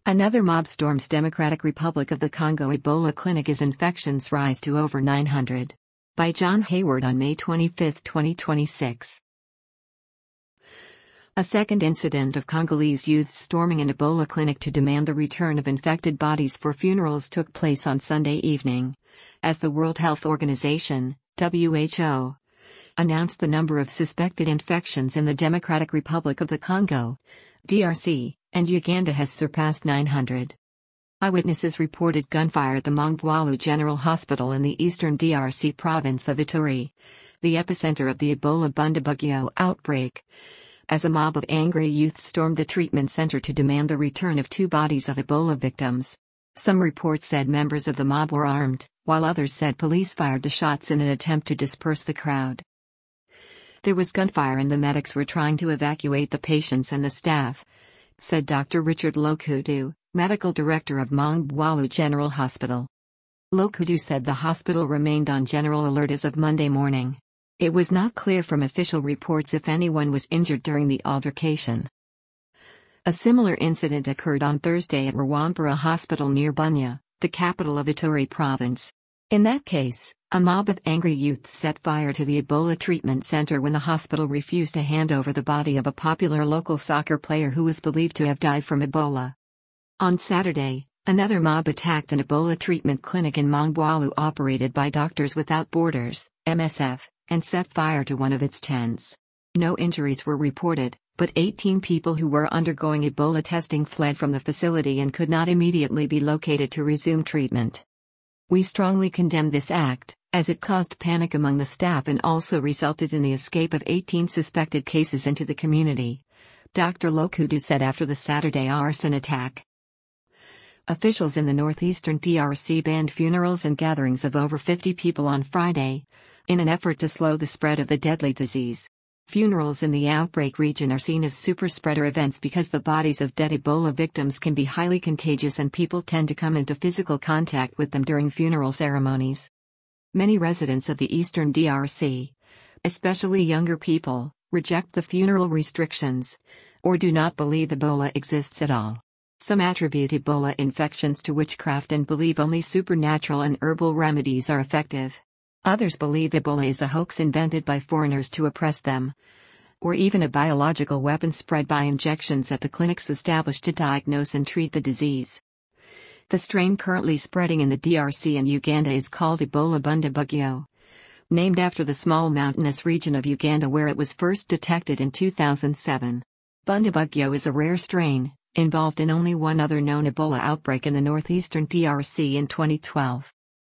Another mob storms Democratic Republic of the Congo Ebola clinic as infections rise to over 900. By John Hayward on May 25, 2026. A second incident of Congolese youths storming an Ebola clinic to demand the return of infected bodies for funerals took place on Sunday evening, as the World Health Organization, WHO, announced the number of suspected infections in the Democratic Republic of the Congo, DRC, and Uganda has surpassed 900. Eyewitnesses reported gunfire at the Mongwalu General Hospital in the eastern DRC province of Ituri, the epicenter of the Ebola Bundibugyo outbreak, as a mob of angry youths stormed the treatment center to demand the return of 2 bodies of Ebola victims. Some reports said members of the mob were armed, while others said police fired the shots in an attempt to disperse the crowd. There was gunfire and the medics were trying to evacuate the patients and the staff, said Dr. Richard Lokudu, medical director of Mongwalu General Hospital. Lokudu said the hospital remained on general alert as of Monday morning. It was not clear from official reports if anyone was injured during the altercation. A similar incident occurred on Thursday at Rwampara Hospital near Bunia, the capital of Ituri province. In that case, a mob of angry youths set fire to the Ebola treatment center when the hospital refused to hand over the body of a popular local soccer player who was believed to have died from Ebola. On Saturday, another mob attacked an Ebola treatment clinic in Mongwalu operated by Doctors Without Borders, MSF, and set fire to one of its tents. No injuries were reported, but 18 people who were undergoing Ebola testing fled from the facility and could not immediately be located to resume treatment. We strongly condemn this act, as it caused panic among the staff and also resulted in the escape of 18 suspected cases into the community, Dr. Lokudu said after the Saturday arson attack. Officials in the northeastern DRC banned funerals and gatherings of over 50 people on Friday, in an effort to slow the spread of the deadly disease. Funerals in the outbreak region are seen as super-spreader events because the bodies of dead Ebola victims can be highly contagious and people tend to come into physical contact with them during funeral ceremonies. Many residents of the eastern DRC, especially younger people, reject the funeral restrictions, or do not believe Ebola exists at all. Some attribute Ebola infections to witchcraft and believe only supernatural and herbal remedies are effective. Others believe Ebola is a hoax invented by foreigners to oppress them, or even a biological weapon spread by injections at the clinics established to diagnose and treat the disease. The strain currently spreading in the DRC and Uganda is called Ebola Bundibugyo, named after the small mountainous region of Uganda where it was first detected in 2007. Bundibugyo is a rare strain, involved in only one other known Ebola outbreak in the northeastern DRC in 2012.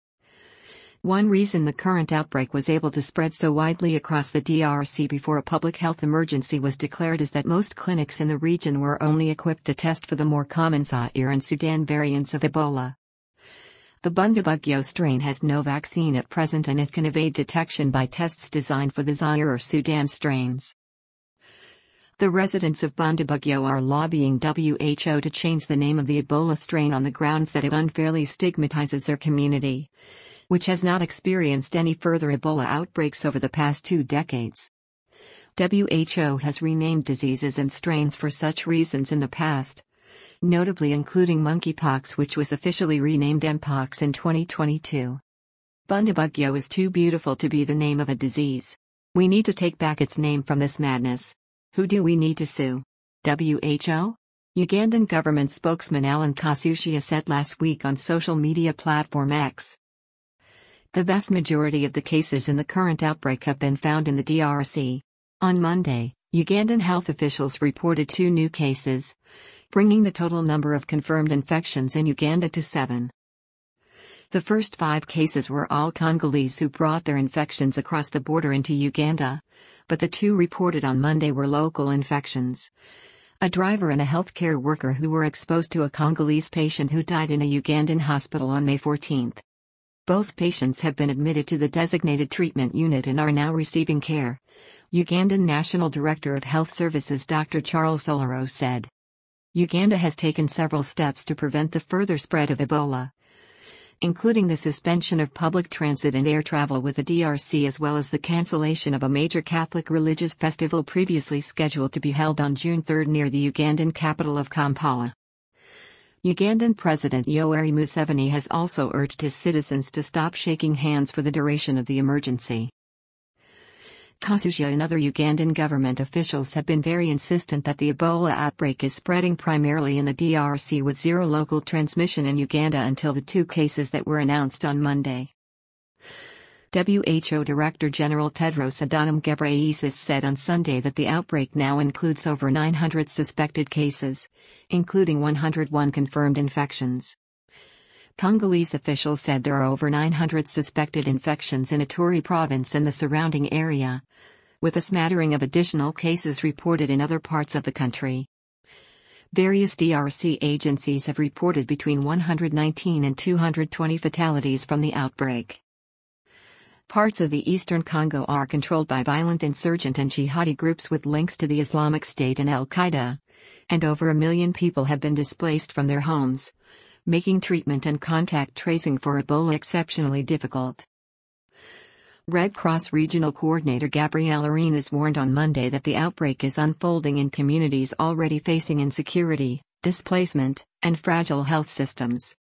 One reason the current outbreak was able to spread so widely across the DRC before a public health emergency was declared is that most clinics in the region were only equipped to test for the more common Zaire and Sudan variants of Ebola. The Bundibugyo strain has no vaccine at present and it can evade detection by tests designed for the Zaire or Sudan strains. The residents of Bundibugyo are lobbying WHO to change the name of the Ebola strain on the grounds that it unfairly stigmatizes their community, which has not experienced any further Ebola outbreaks over the past 2 decades. WHO has renamed diseases and strains for such reasons in the past, notably including monkeypox, which was officially renamed Mpox in 2022. Bundibugyo is too beautiful to be the name of a disease. We need to take back its name from this madness. Who do we need to sue? WHO? Ugandan government spokesman Alan Kasushia said last week on social media platform X. The vast majority of the cases in the current outbreak have been found in the DRC. On Monday, Ugandan health officials reported 2 new cases, bringing the total number of confirmed infections in Uganda to 7. The first 5 cases were all Congolese who brought their infections across the border into Uganda, but the 2 reported on Monday were local infections. A driver and a healthcare worker who were exposed to a Congolese patient who died in a Ugandan hospital on May 14. Both patients have been admitted to the designated treatment unit and are now receiving care, Ugandan National Director of Health Services Dr. Charles Olaro said. Uganda has taken several steps to prevent the further spread of Ebola, including the suspension of public transit and air travel with the DRC as well as the cancellation of a major Catholic religious festival previously scheduled to be held on June 3 near the Ugandan capital of Kampala. Ugandan President Yoweri Museveni has also urged his citizens to stop shaking hands for the duration of the emergency. Kasuja and other Ugandan government officials have been very insistent that the Ebola outbreak is spreading primarily in the DRC with zero local transmission in Uganda until the 2 cases that were announced on Monday. WHO Director General Tedros Adhanom Ghebreyesus said on Sunday that the outbreak now includes over 900 suspected cases, including 101 confirmed infections. Congolese officials said there are over 900 suspected infections in Ituri province and the surrounding area, with a smattering of additional cases reported in other parts of the country. Various DRC agencies have reported between 119 and 220 fatalities from the outbreak. Parts of the eastern Congo are controlled by violent insurgent and jihadi groups with links to the Islamic State and Al-Qaeda, and over 1 million people have been displaced from their homes, making treatment and contact tracing for Ebola exceptionally difficult. Red Cross Regional Coordinator Gabrielle Arenas warned on Monday that the outbreak is unfolding in communities already facing insecurity, displacement, and fragile health systems.